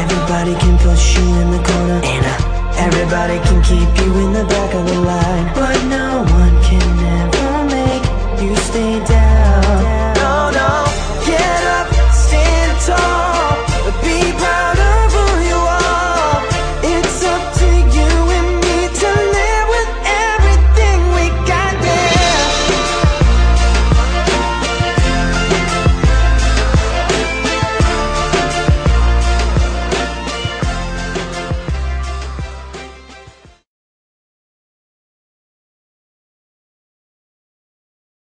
Everybody can push you in the corner, and everybody can keep you in the back of the line, but no one can ever make you stay down.